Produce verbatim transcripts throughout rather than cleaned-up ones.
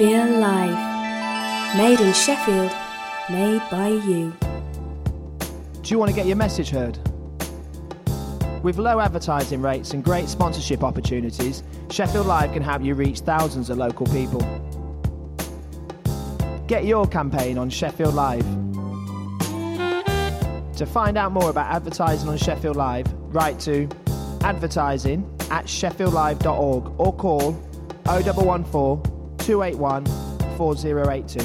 Sheffield Live. Made in Sheffield, made by you. Do you want to get your message heard? With low advertising rates and great sponsorship opportunities, Sheffield Live can help you reach thousands of local people. Get your campaign on Sheffield Live. To find out more about advertising on Sheffield Live, write to advertising at sheffield live dot org or call oh one one four, two eight one, four oh eight two.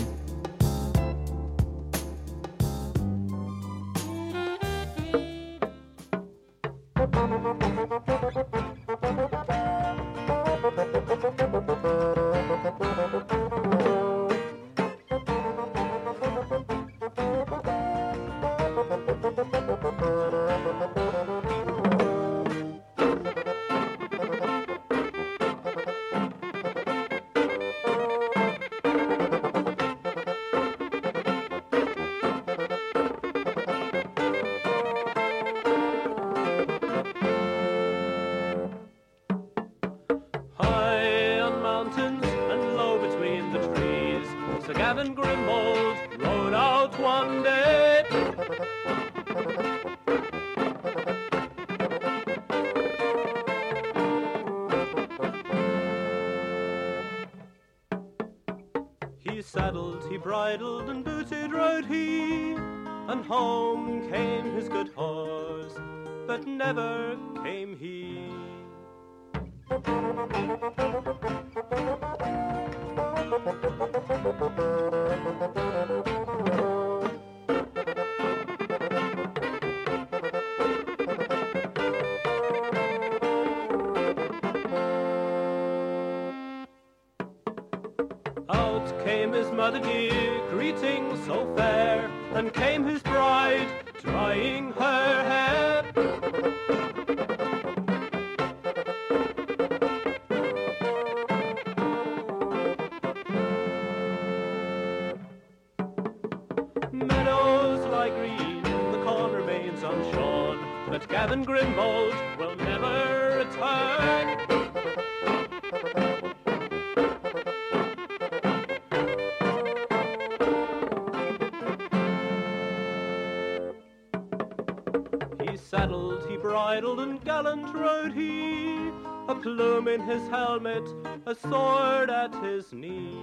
In his helmet, a sword at his knee.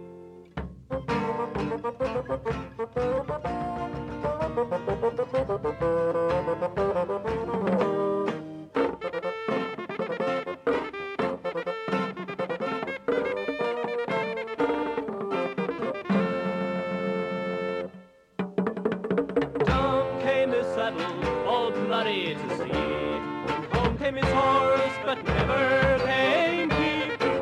Down came his saddle, all bloody to see, and home came his horse, but never came he.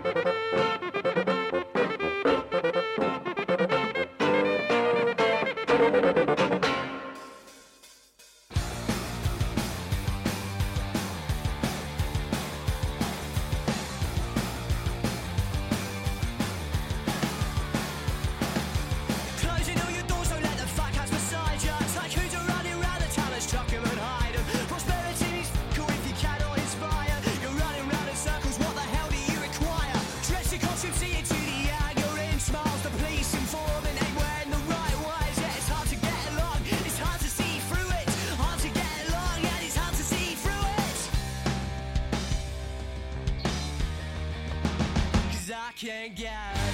Can't get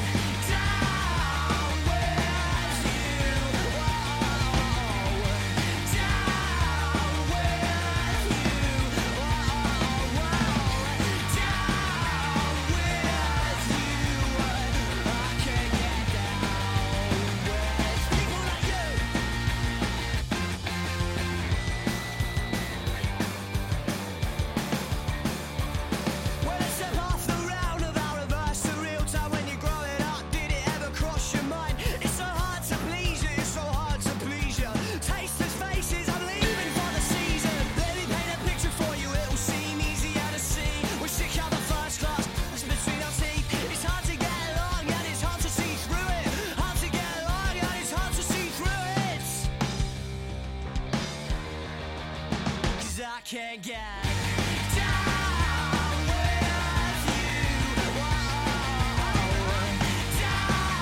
can't get down with you. Whoa, down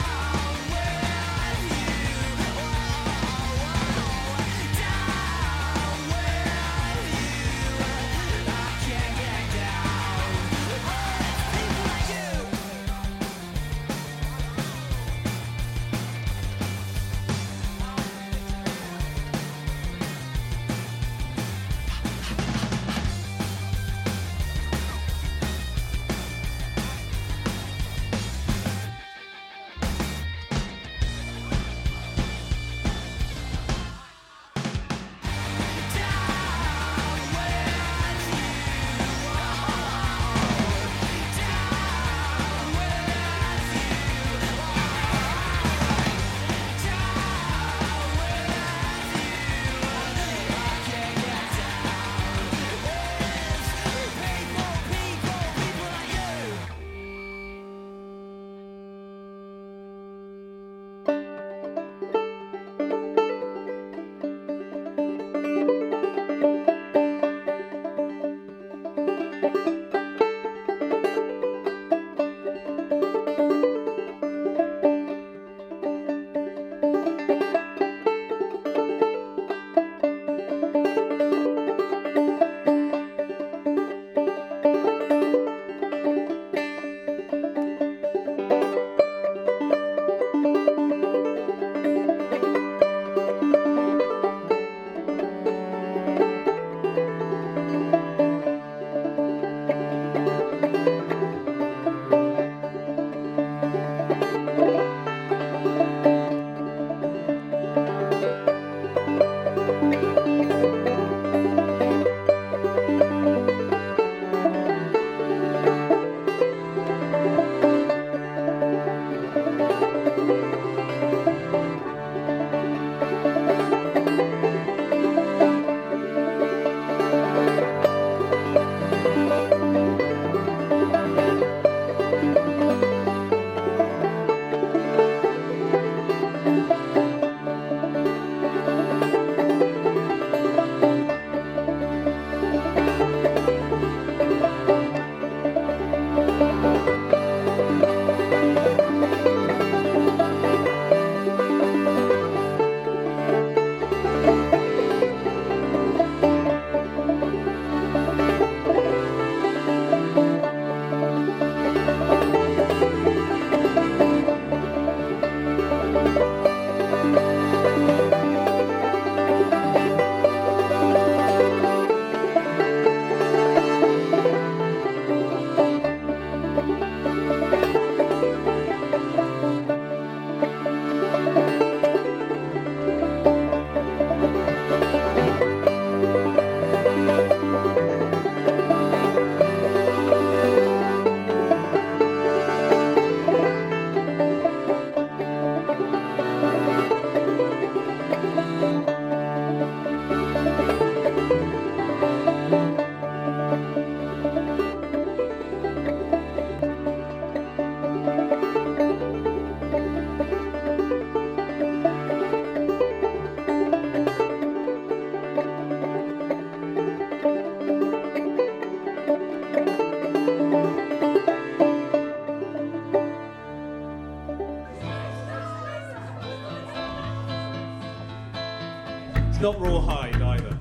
not rawhide either.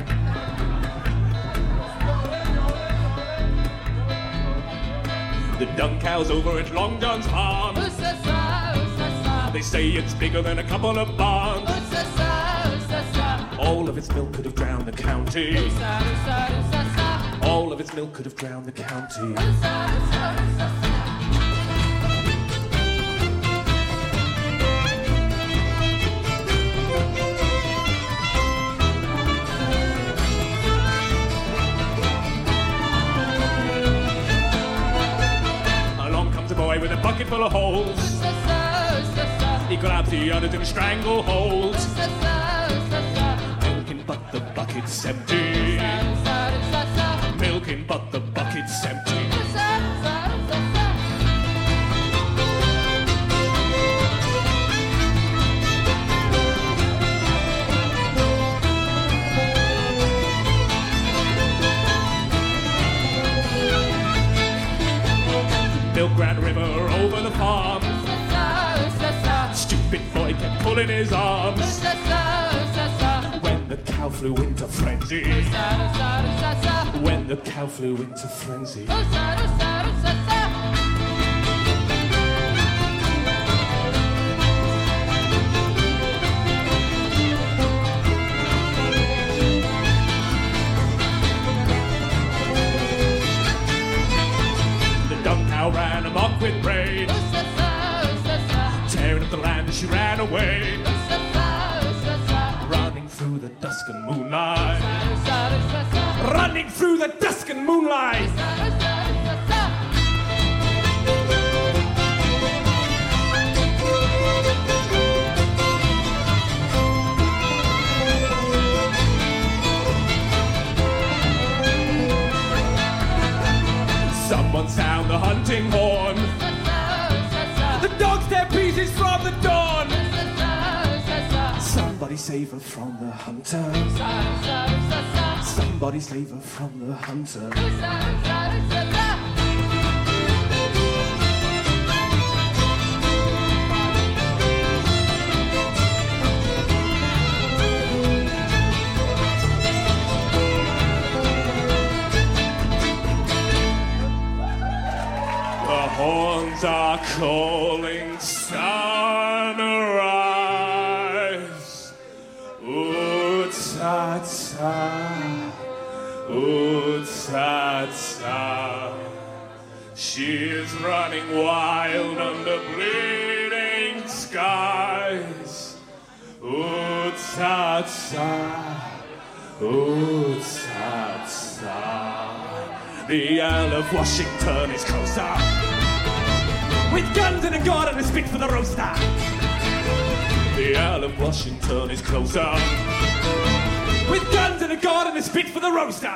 The dung cow's over at Long John's farm. They say it's bigger than a couple of barns. All of its milk could have drowned the county. All of its milk could have drowned the county. Along comes a boy with a bucket full of holes. He grabs the others in strangleholds. Milking but the bucket's empty. Milking but the bucket's empty. Milk ran river over the farm. Stupid boy kept pulling his arms. When the cow flew into frenzy. When the cow flew into frenzy. The dung cow ran amok with rage. Tearing up the land, she ran away. Running through the dusk and moonlight. Running through the dusk and moonlight. Someone sound the hunting horn. The dogs tear pieces from the dawn. Somebody save her from the hunter. Somebody save her from the hunter. The horns are calling sunrise. Ooh, ta ta, ooh, ta ta. She is running wild under bleeding skies. Ooh, ta ta, ooh, ta ta. The Earl of Washington is closer, with guns and a gun and a spit for the roaster. The Earl of Washington is closer, with guns and a gun and a spit for the roaster.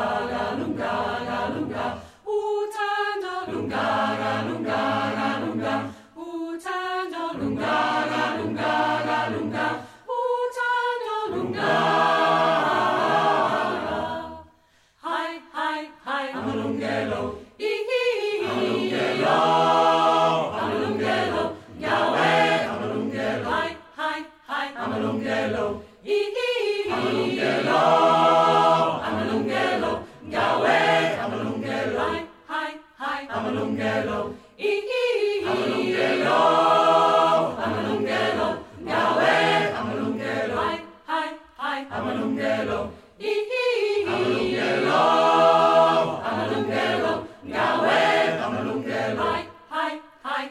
Lunga, lunga, lunga, lunga, lunga, lunga,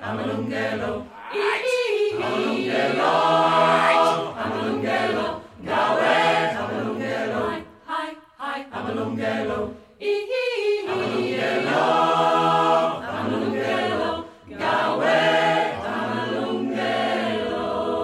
Amalungelo, Amalungelo, Amalungelo, Gawe, Amalungelo, hi, hi, Amalungelo, Amalungelo, Amalungelo, Gawe, Amalungelo.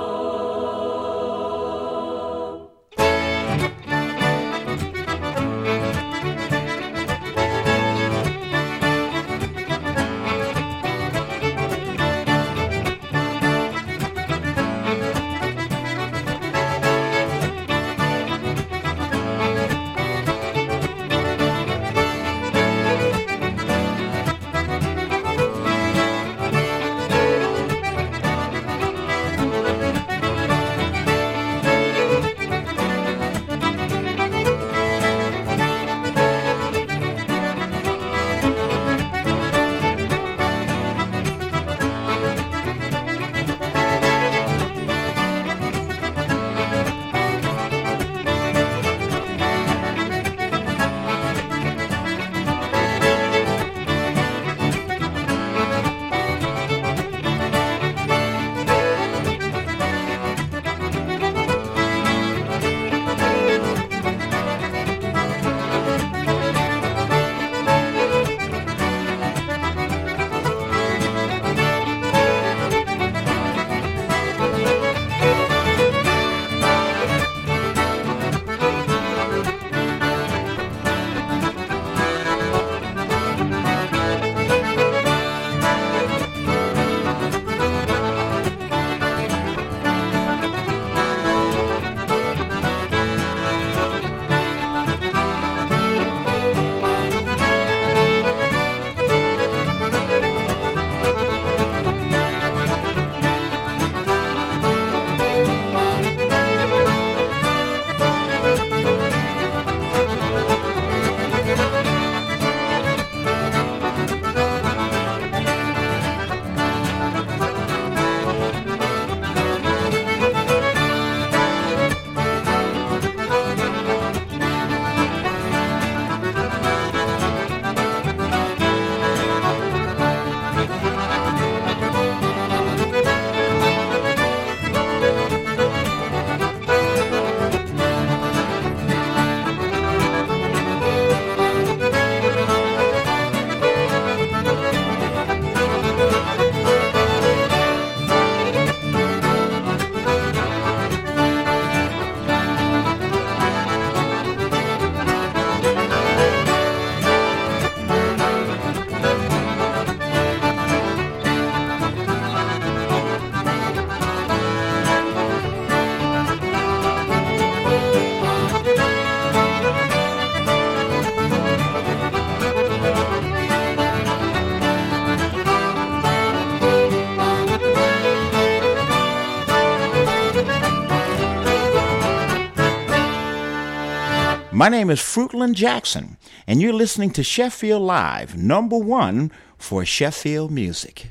My name is Fruitland Jackson, and you're listening to Sheffield Live, number one for Sheffield music.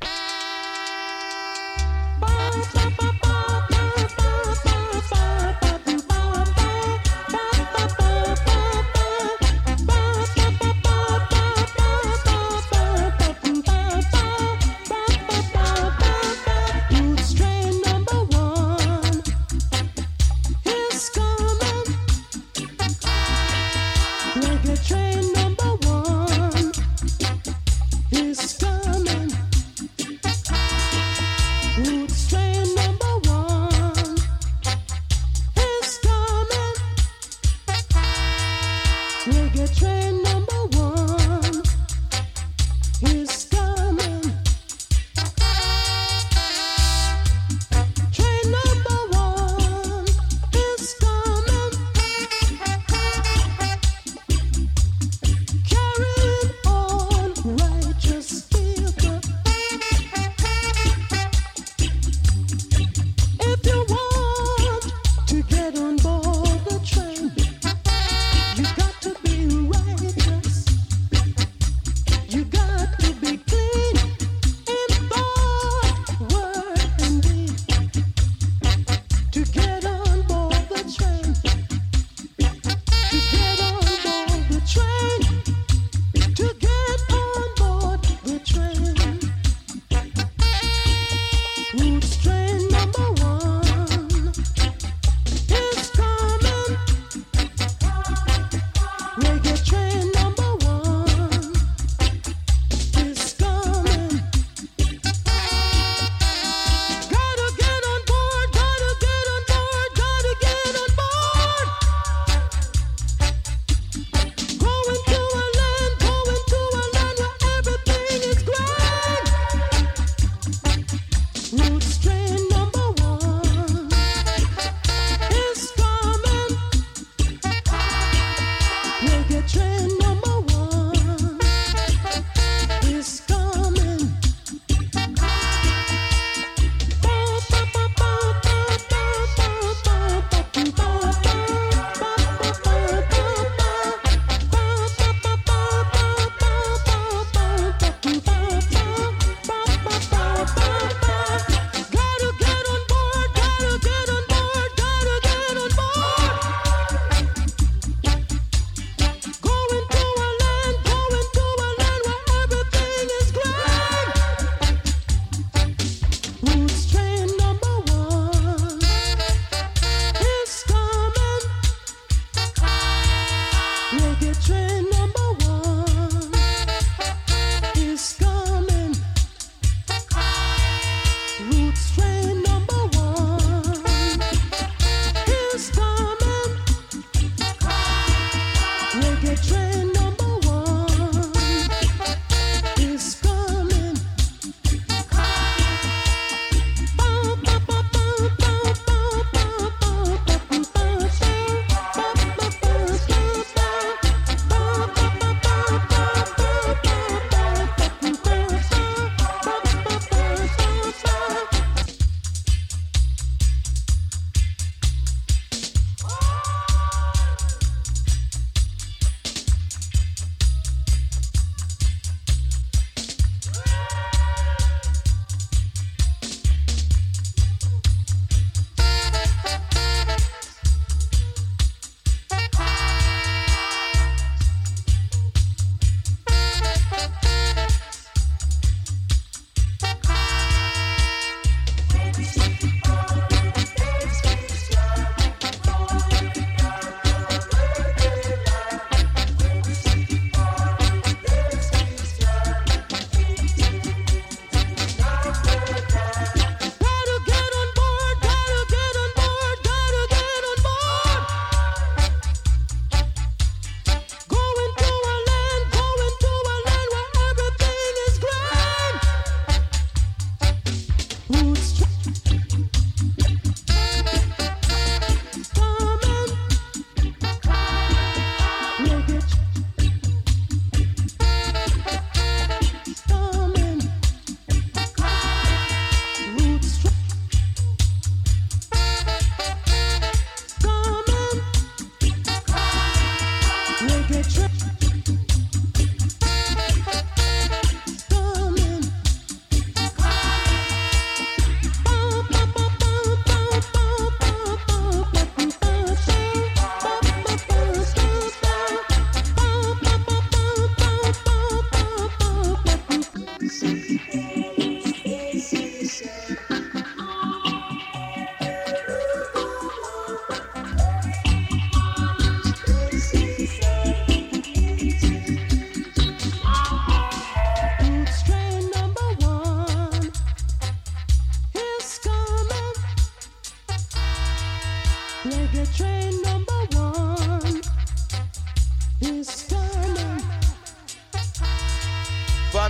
Train number one is coming.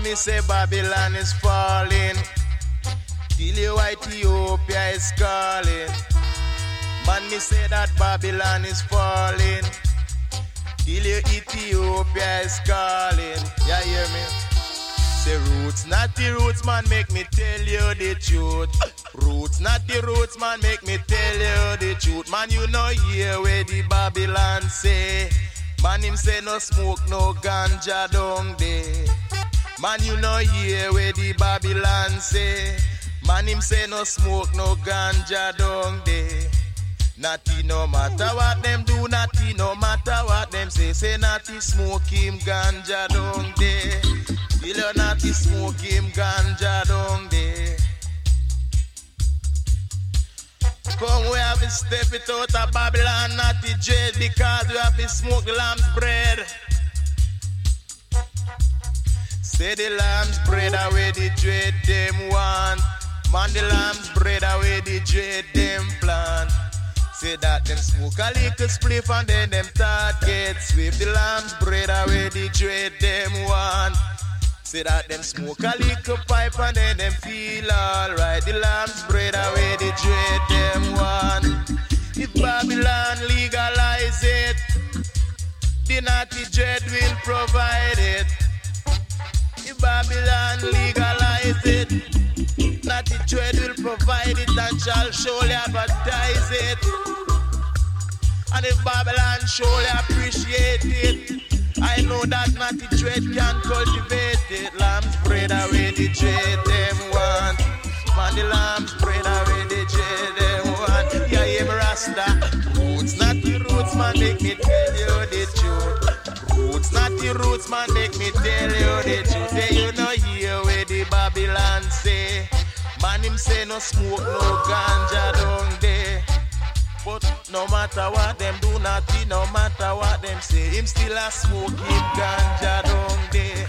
me say Babylon is falling. Till you Ethiopia is calling. Man, me say that Babylon is falling. Till you Ethiopia is calling. Yeah, hear me? Say roots, not the roots, man, make me tell you the truth. Roots, not the roots, man, make me tell you the truth. Man, you know hear where the Babylon say. Man, him say no smoke, no ganja down there. Man, you know hear where the Babylon say. Man, him say no smoke, no ganja down there. Natty no matter what them do, natty no matter what them say. Say natty smoke him ganja down there. Till you natty smoke him ganja down there. Come we have to step it out of Babylon, natty dread, because we have to smoke the lamb's bread. Say the lamb's bread away the dread them want. Man the lamb's bread away the dread them plant. Say that them smoke a little spliff and then them start get swift. The lamb's bread away the dread them want. Say that them smoke a little pipe and then them feel alright. The lamb's bread away the dread them want. If Babylon legalize it, the naughty dread will provide it. If Babylon legalize it, naughty dread will provide it and shall surely advertise it. And if Babylon surely appreciate it, I know that naughty dread can cultivate it. Lamb's bread away the dread them want. Man, the lamb's bread away the dread them want. Yeah, yeah, me Rasta. Roots, not the roots, man, make me tell you the truth. Roots, not the roots, man, make me tell you the truth. Say you know hear where the Babylon say. Man, him say no smoke, no ganja down there. But no matter what them do, nothing, no matter what them say, him still a smoke him ganja down there.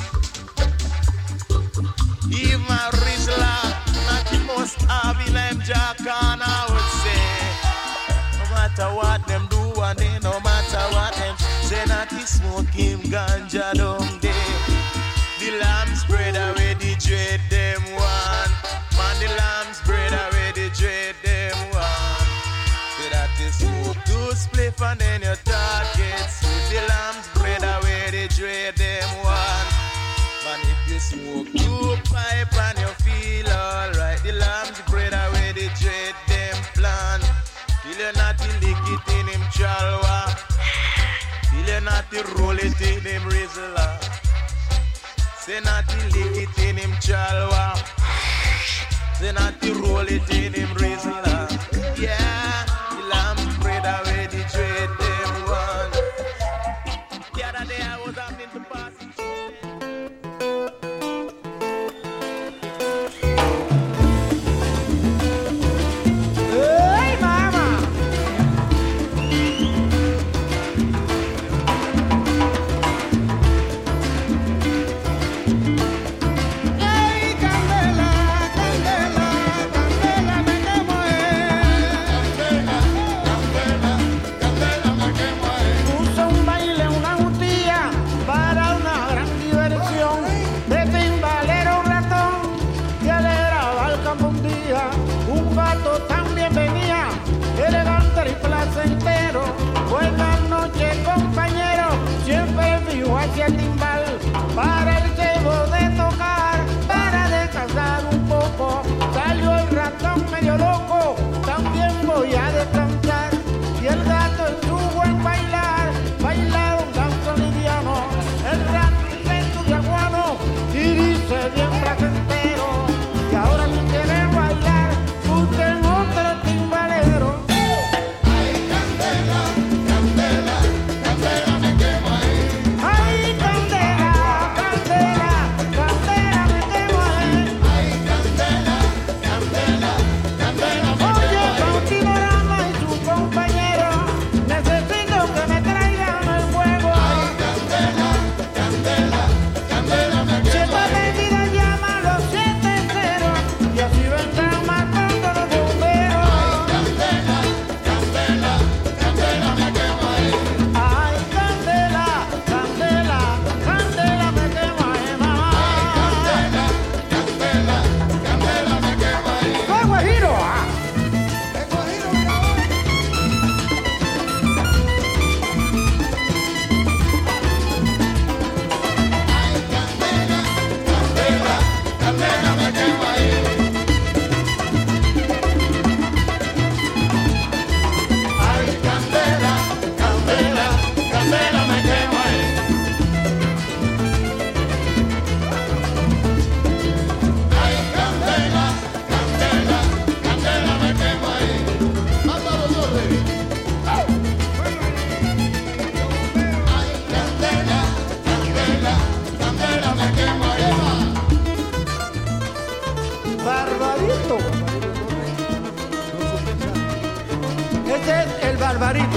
Even a Rizla, nothing must have in them Jacan, I would say. No matter what them do, and they no matter what them say, nothing smoke him ganja down there. The lamb's bread away the dread them one. Man, the lamb's bread away the dread them one. Say that you smoke two spliff and then your targets. The lamb's bread away the dread them one. Man, if you smoke two pipe and you feel alright, the lamb's bread away the dread them plan. Till you not lick it in him chalwa. Till you not roll it in him rizla. Say not lick it in him chalwa. Say not roll it in him rizla. Yeah, the lamb's bread away the dread them one. The other day I was having to pass. Hey, mama! Hey, Candela, Candela, Candela, me quemo, eh. Candela, me quemo, eh. Puso un baile, una jutía, para una gran diversión. De timbalero un ratón, que alegraba al campo un día. Un gato también venía, elegante y placentero. Buenas noches, compañero, siempre fijo hacia el timbal. Para el cebo de tocar, para descansar un poco. Salió el ratón medio loco, también voy a descansar. Y el gato en su buen bailar, baila un danzo liviano. El rato intento de aguano, y dice bien placentero. Y ahora si quiere bailar, busquen otro timbalero. Ay, Candela, Candela, Candela me quema ahí. Ay, Candela. Barbarito. Este es el Barbarito.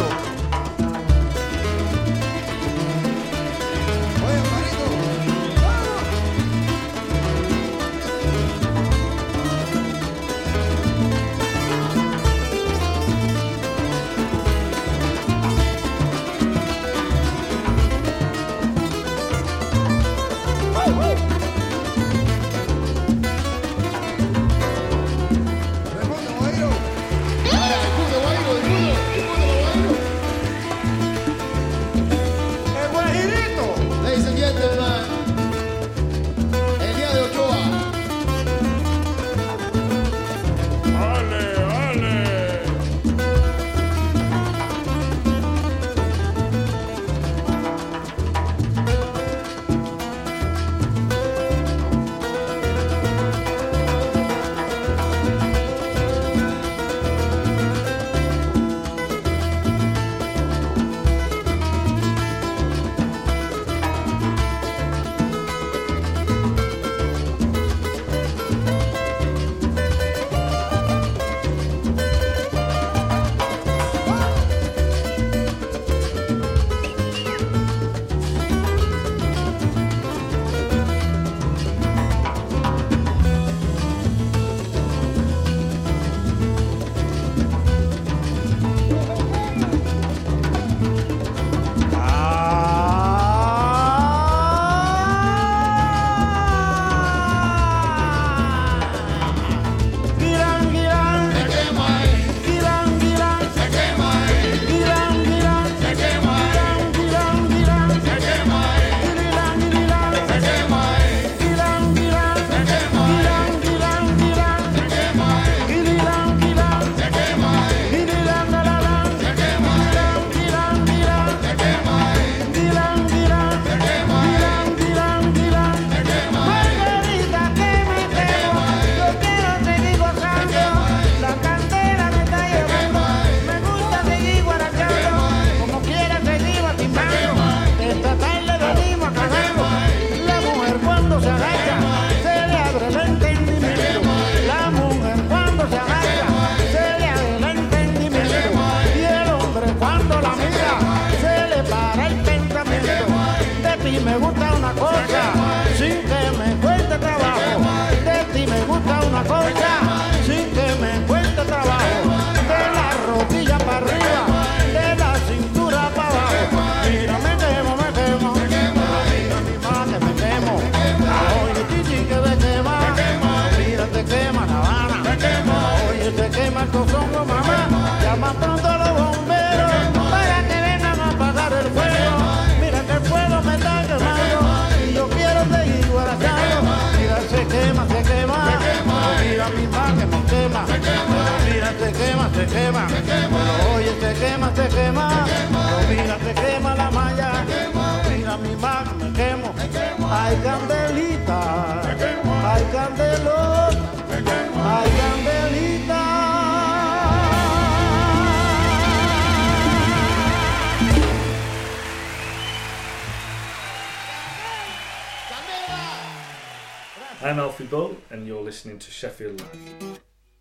I'm Alfie Bull, and you're listening to Sheffield Live.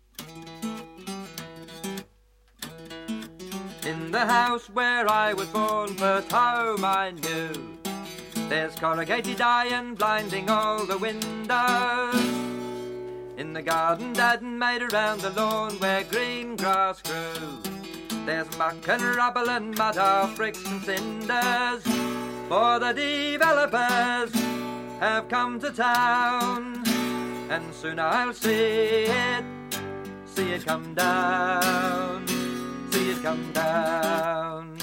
In the house where I was born, first home I knew, there's corrugated iron blinding all the windows. In the garden Dad made around the lawn where green grass grew, there's muck and rubble and mud, half bricks and cinders. For the developers have come to town, and soon I'll see it, see it come down, see it come down.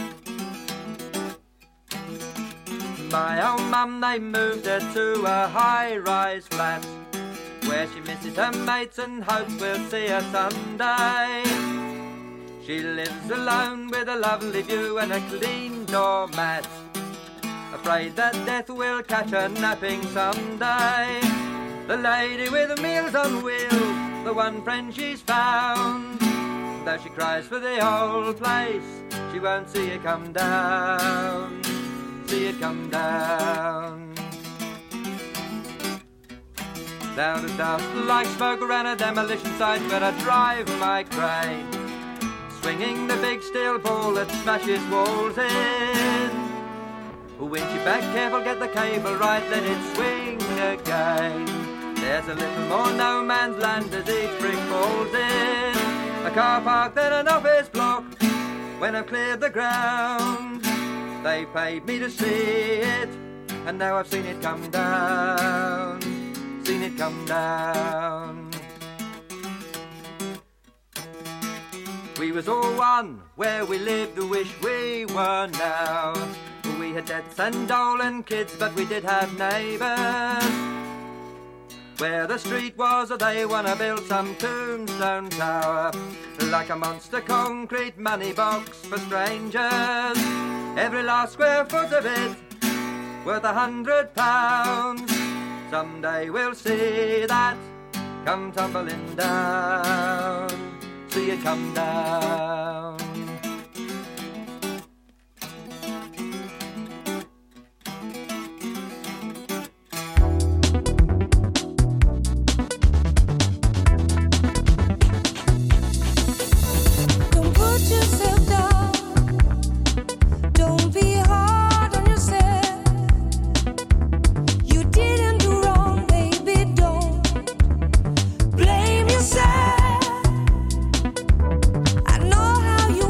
My old mum, they moved her to a high-rise flat, where she misses her mates and hopes we'll see her someday. She lives alone with a lovely view and a clean doormat, afraid that death will catch her napping someday. The lady with the meals on wheels, the one friend she's found, though she cries for the whole place, she won't see it come down, see it come down. Cloud of dust like smoke around a demolition site where I drive my crane, swinging the big steel ball that smashes walls in. Winch it back, careful, get the cable right, let it swing again. There's a little more no man's land as each brick falls in. A car park, then an office block. When I've cleared the ground, they paid me to see it, and now I've seen it come down, seen it come down. We was all one, where we lived, wish we were now. We had debts and Dolan kids, but we did have neighbours. Where the street was, they wanna build some tombstone tower, like a monster concrete money box for strangers. Every last square foot of it worth a hundred pounds. Someday we'll see that come tumbling down, see it come down. Yourself down. Don't be hard on yourself. You didn't do wrong, baby. Don't blame yourself. I know how you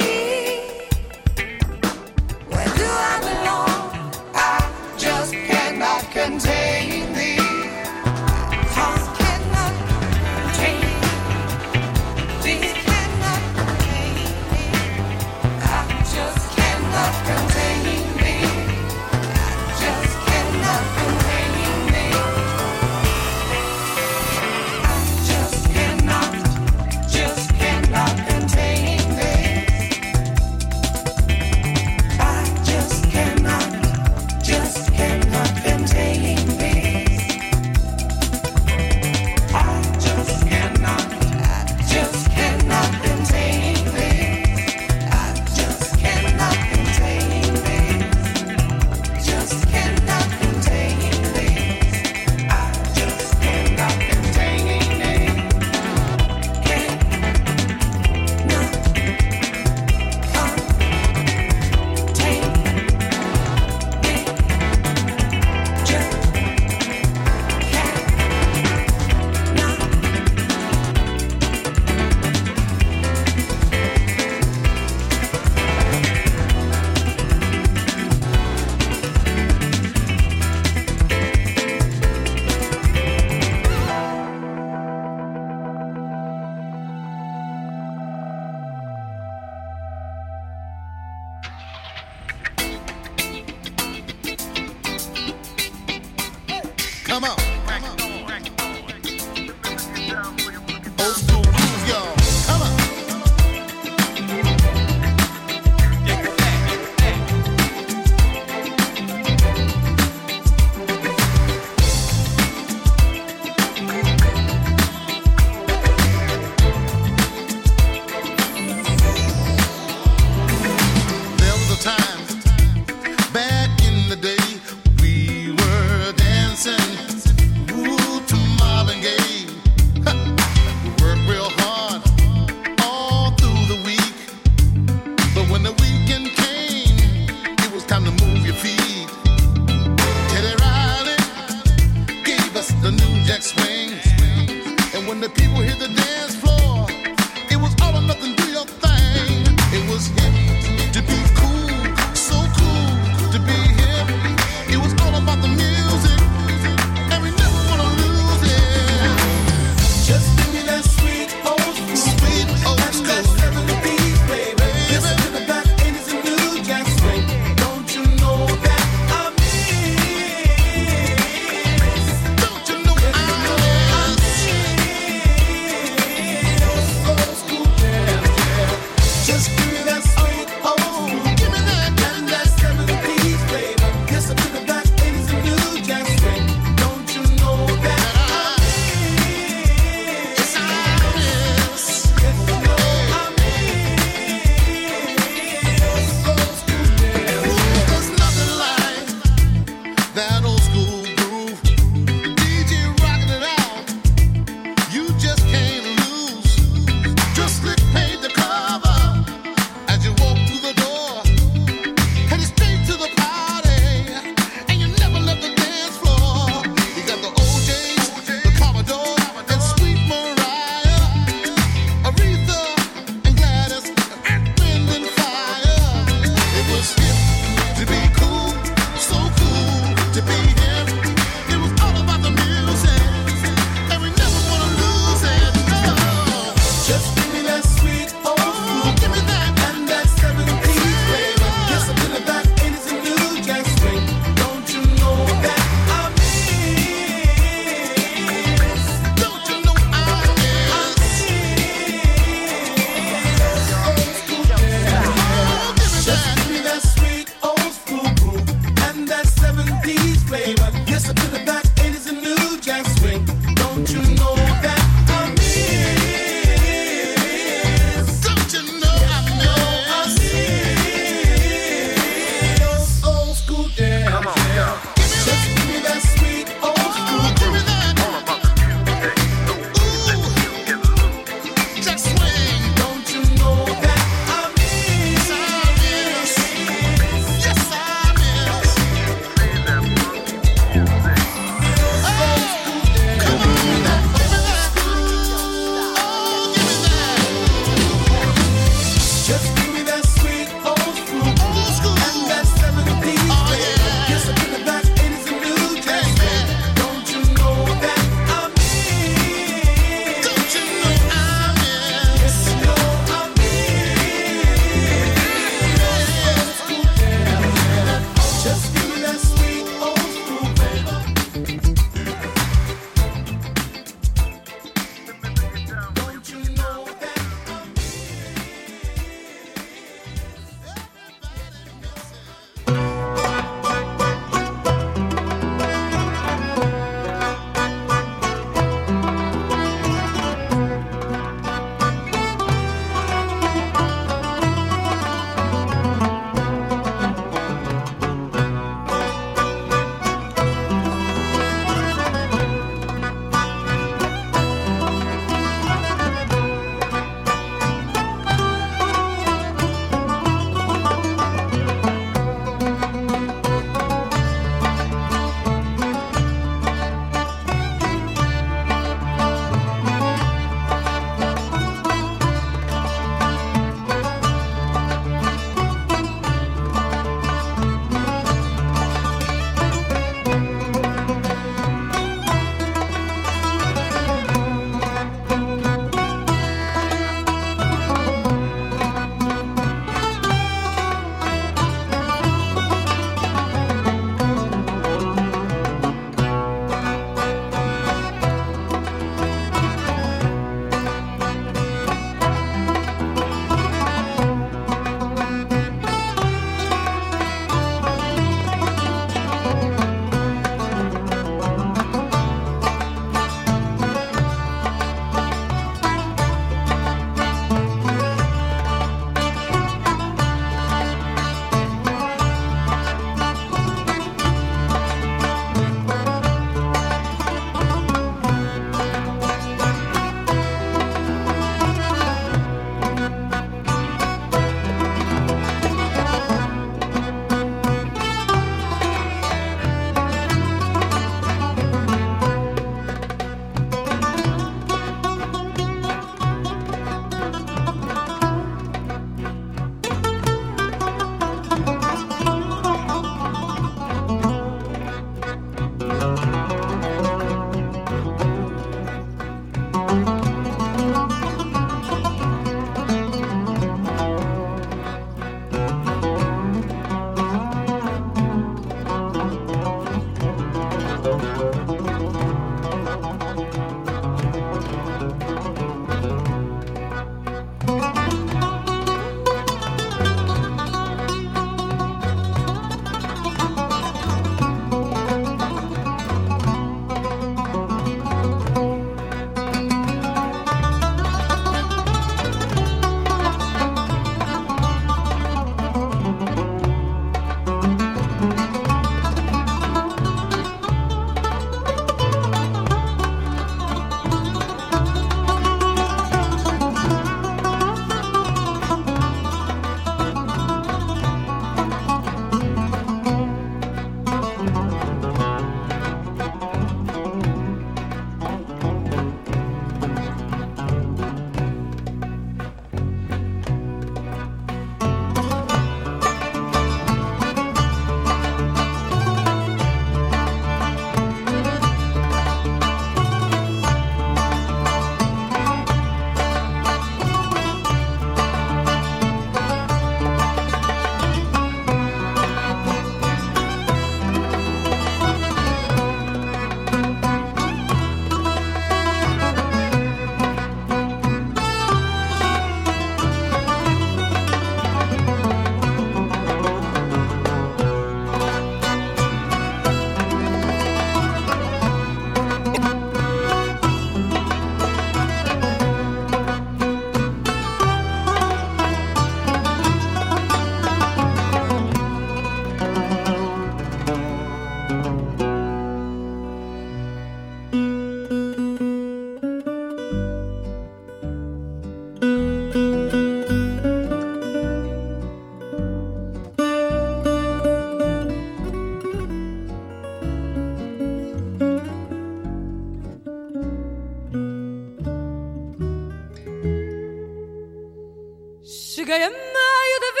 cheguei a meio da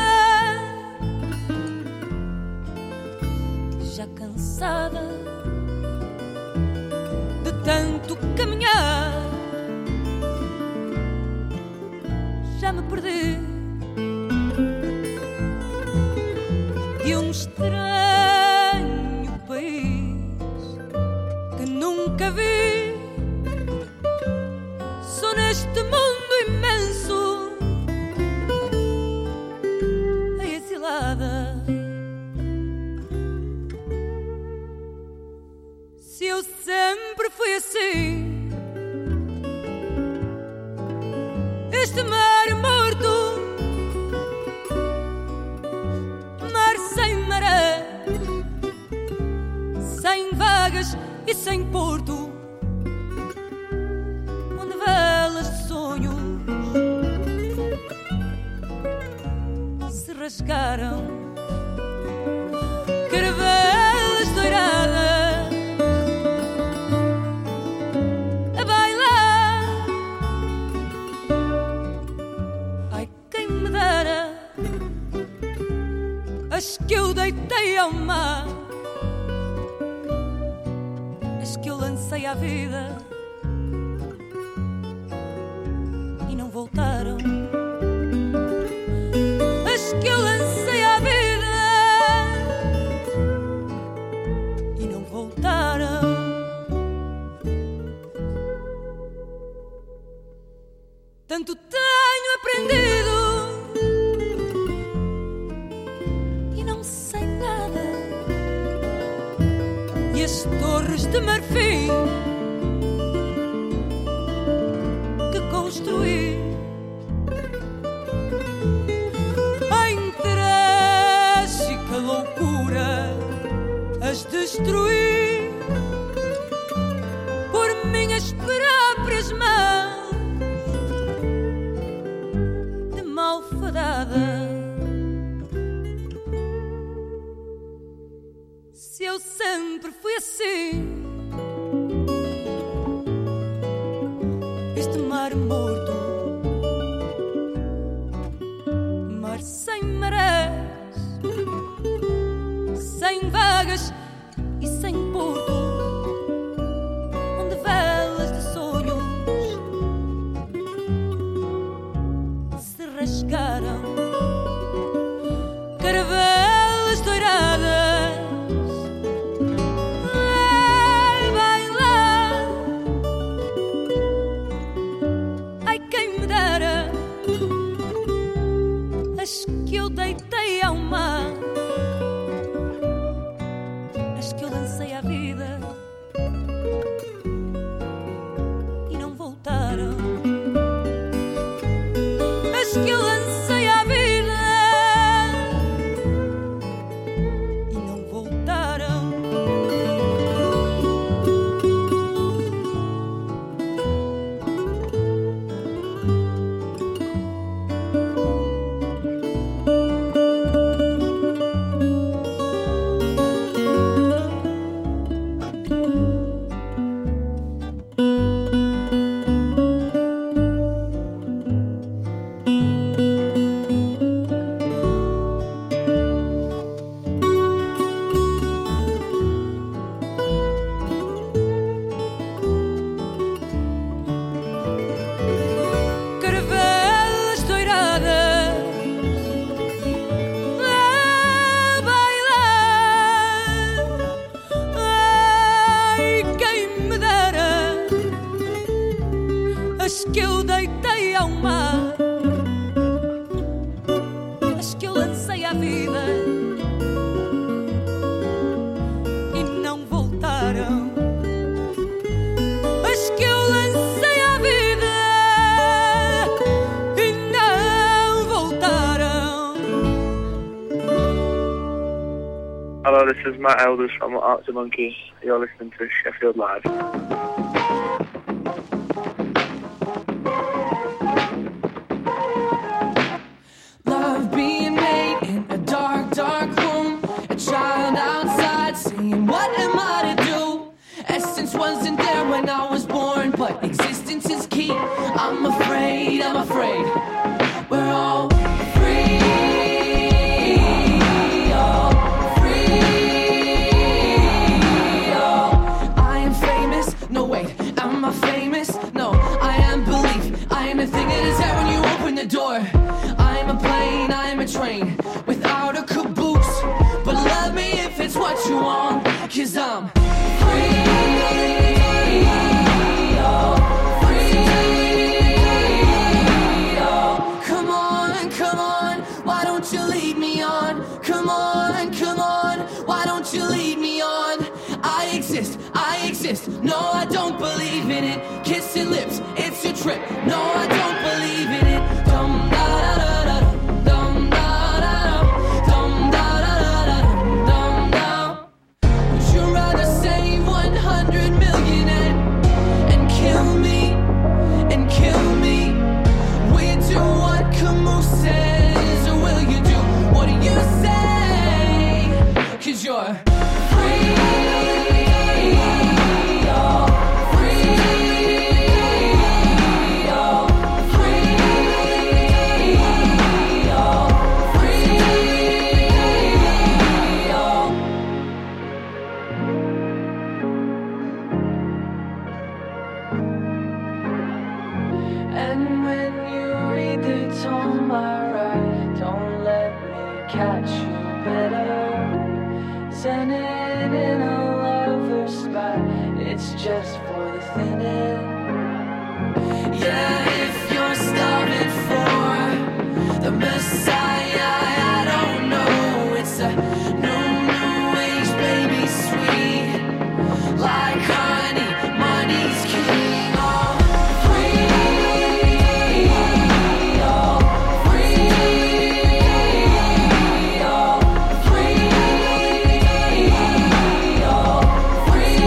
vida, já cansada de tanto caminhar, já me perdi de um estranho país que nunca vi. Sou neste mundo imenso a exilada. Se eu sempre fui assim, este mar morto, mar sem maré, sem vagas e sem porto, onde velas de sonhos se rasgaram, caravelas douradas a bailar. Ai, quem me dera as que eu deitei ao mar, as que eu lancei à vida e não voltaram, as que eu lancei à vida e não voltaram. Tanto tenho aprendido e não sei nada, e as torres de marfim que construí em trágica loucura as destruí por minhas próprias mãos de malfadada. Se eu sempre fui assim, este mar morto, mar sem marés, sem vagas e sem porto, onde velas de sonhos se rasgaram, caravelas douradas a bailar. Ai, quem me dera as que eu deitei ao mar, as que eu lancei à vida e não voltaram, as que eu lancei à vida e não voltaram. Caravelas douradas a bailar. Ai, quem me dera as que eu deitei ao mar, as que eu lancei à vida e não voltaram, as que eu lancei à vida e não voltaram. Hello, this is Matt Elders from Arctic Monkey. You're listening to Sheffield Live. Love being made in a dark, dark room. A child outside saying, what am I to do? Essence wasn't there when I was born, but existence is key. I'm afraid, I'm afraid we're all without a caboose. But love me if it's what you want, 'cause I'm free. Oh, free. Oh, come on, come on, why don't you lead me on? Come on, come on, why don't you lead me on? I exist, I exist, no I don't believe in it. Kissing lips, it's your trip, no I don't believe in it. Dum da da da da, dum da da da, dum da da da da, dum da. Would you rather save one hundred million and, and kill me, and kill me? Will you do what Camus says, or will you do what you say? 'Cause you're free. And when you read the tome I write, don't let me catch you better. Sending in a lover's spot, it's just for the thinning. Yeah, if you're starving for the Messiah, I don't know. It's a new, new age, baby, sweet. Like honey, money's king. Oh, free. Oh, free. Oh, free. Oh, free.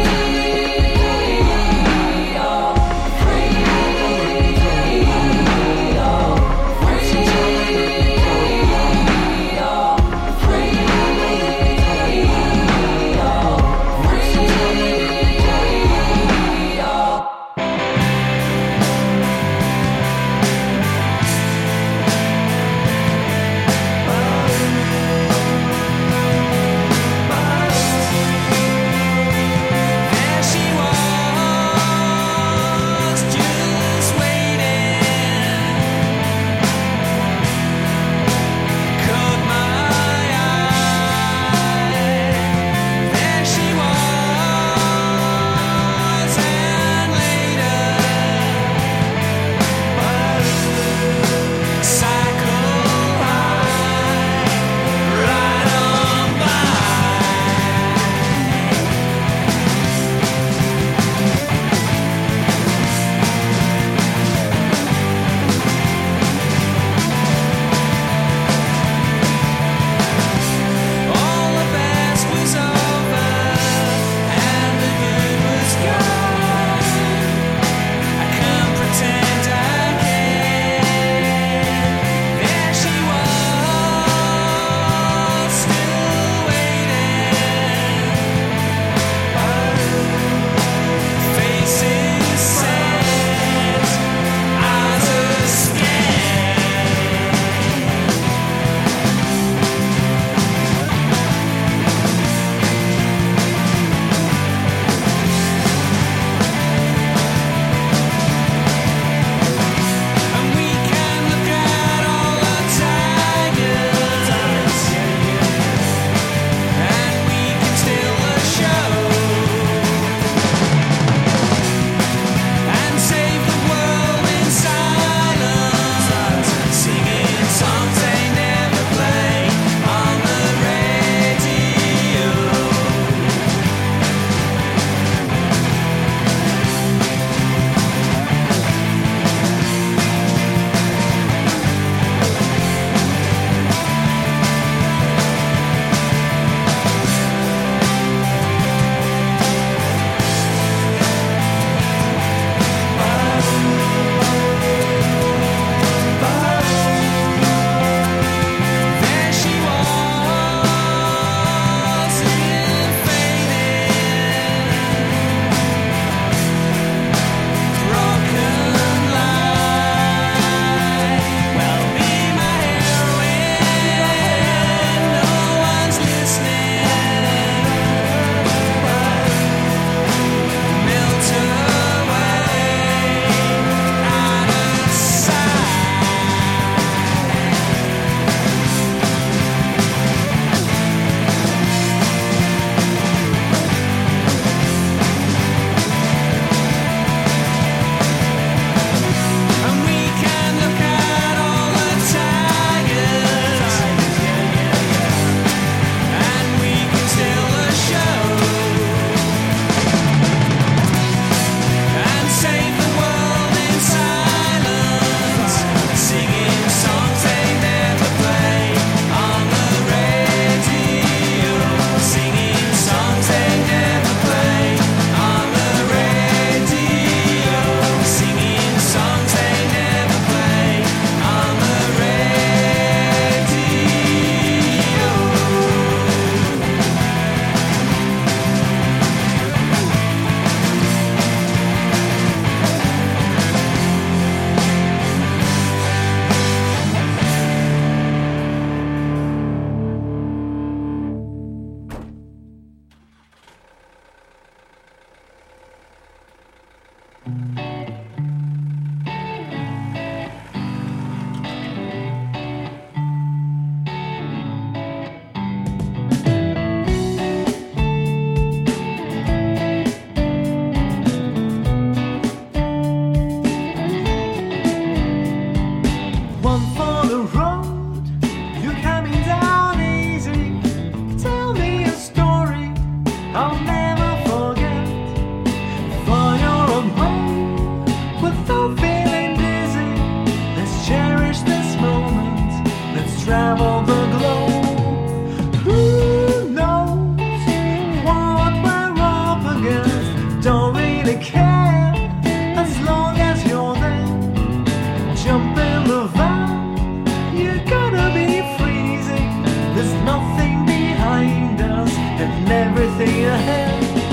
Oh, free. nothing behind us and everything ahead.